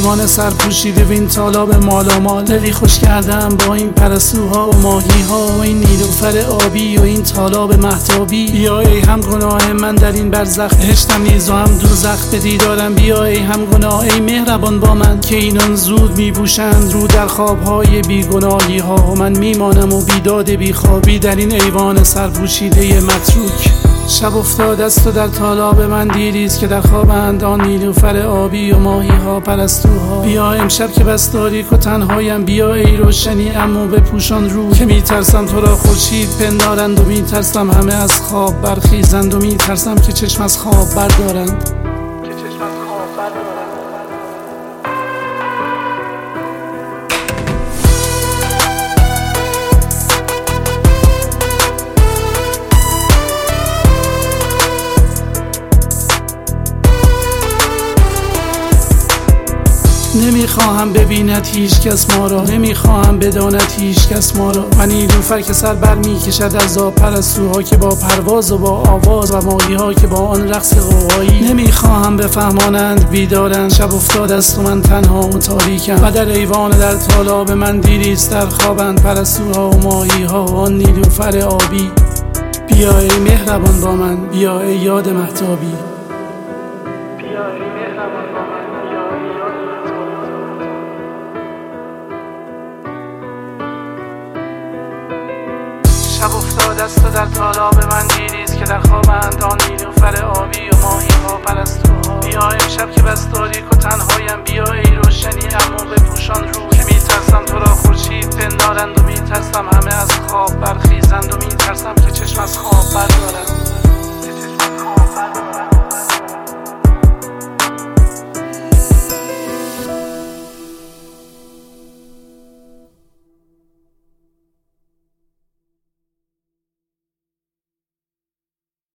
ایوان سر پوشیده و این تالاب مالامال. دلی خوش کردم با این پرستوها و ماهیها و این نیلوفر آبی و این تالاب مهتابی. بیا ای هم گناه من در این برزخ، هشتم نیز و هم دوزخ به دیدارم. بیا ای هم گناه ای مهربان با من، که اینان زود میبوشند رو در خوابهای بیگناهی ها و من میمانم و بیداد بیخوابی در این ایوان سر پوشیده متروک. شب افتاده است و در تالاب من دیریست که در خوابند آن نیلوفر آبی و ماهی ها پرستوها. بیا امشب که بس تاریک و تنهایم، بیا ای روشنی اما بپوشان رو، که میترسم تو را خورشید پندارند و میترسم همه از خواب برخیزند و میترسم که چشم از خواب بردارند. نمیخواهم ببیند هیچ کس ما را، نمیخواهم بداند هیچ کس ما را. و نیلوفر که سر بر میکشد از آب، پرستوها که با پرواز و با آواز و ماهی ها که با آن رقص غوغایی. نمیخواهم بفهمانند بیدارند، شب افتاده است و من تنها و تاریکم و در ایوان در تالاب من دیریست در خوابند پرستوها و ماهی ها و آن نیلوفر آبی. بیا ای مهربان با من، بیا ای یاد مهتابی. شب افتاده است و در تالاب من دیریست که در خوابند آن نیلوفر آبی و ماهی ها پرستوها. بیا امشب که بس تاریک و تنهایم، بیا ای روشنی اما بپوشان رو، که میترسم تو را خورشید پندارند و میترسم همه از خواب برخیزند و میترسم که چشم از خواب بردارند.